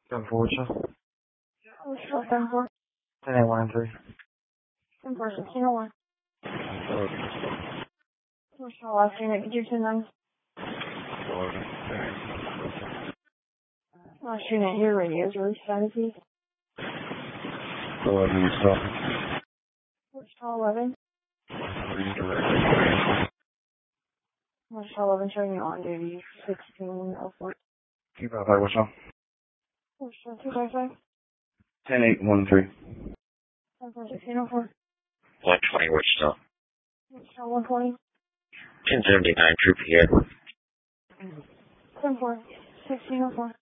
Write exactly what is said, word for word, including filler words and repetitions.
ten four, Wichita. Wichita, ten four. ten eight one three. ten four, sixteen oh one. Wichita, last unit, could you two nine? Last unit, your radio is really static. eleven, Wichita. Wichita, eleven. Wichita, eleven, showing you on duty, sixteen oh four. two five five, Wichita. Wichita, two five five. ten eight one three. ten four, sixteen oh four. one twenty, Wichita. Wichita, one twenty. ten seventy-nine, Troop here. ten four, sixteen oh four.